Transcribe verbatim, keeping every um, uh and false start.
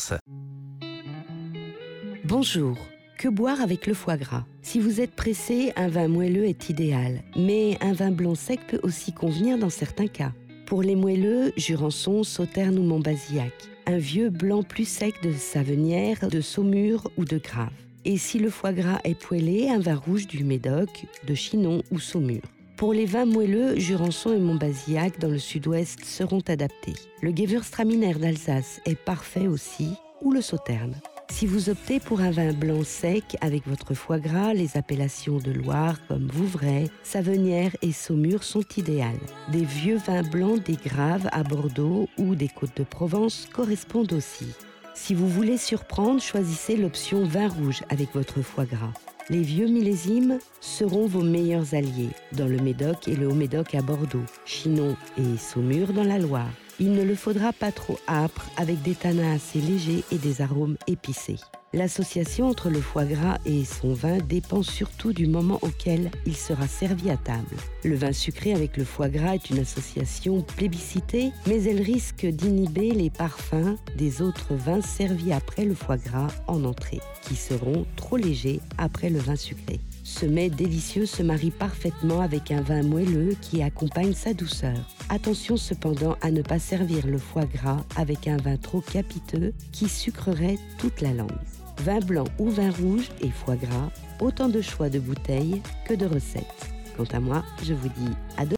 France. Bonjour. Que boire avec le foie gras? Si vous êtes pressé, un vin moelleux est idéal, mais un vin blanc sec peut aussi convenir dans certains cas. Pour les moelleux, Jurançon, Sauterne ou Montbazillac. Un vieux blanc plus sec de Savenière, de Saumur ou de Grave. Et si le foie gras est poêlé, un vin rouge du Médoc, de Chinon ou Saumur. Pour les vins moelleux, Jurançon et Montbazillac dans le sud-ouest seront adaptés. Le Gewürztraminer d'Alsace est parfait aussi, ou le Sauterne. Si vous optez pour un vin blanc sec avec votre foie gras, les appellations de Loire comme Vouvray, Savenière et Saumur sont idéales. Des vieux vins blancs des Graves à Bordeaux ou des Côtes-de-Provence correspondent aussi. Si vous voulez surprendre, choisissez l'option vin rouge avec votre foie gras. Les vieux millésimes seront vos meilleurs alliés dans le Médoc et le Haut-Médoc à Bordeaux, Chinon et Saumur dans la Loire. Il ne le faudra pas trop âpre avec des tanins assez légers et des arômes épicés. L'association entre le foie gras et son vin dépend surtout du moment auquel il sera servi à table. Le vin sucré avec le foie gras est une association plébiscitée, mais elle risque d'inhiber les parfums des autres vins servis après le foie gras en entrée, qui seront trop légers après le vin sucré. Ce mets délicieux se marie parfaitement avec un vin moelleux qui accompagne sa douceur. Attention cependant à ne pas servir le foie gras avec un vin trop capiteux qui sucrerait toute la langue. Vin blanc ou vin rouge et foie gras, autant de choix de bouteilles que de recettes. Quant à moi, je vous dis à demain.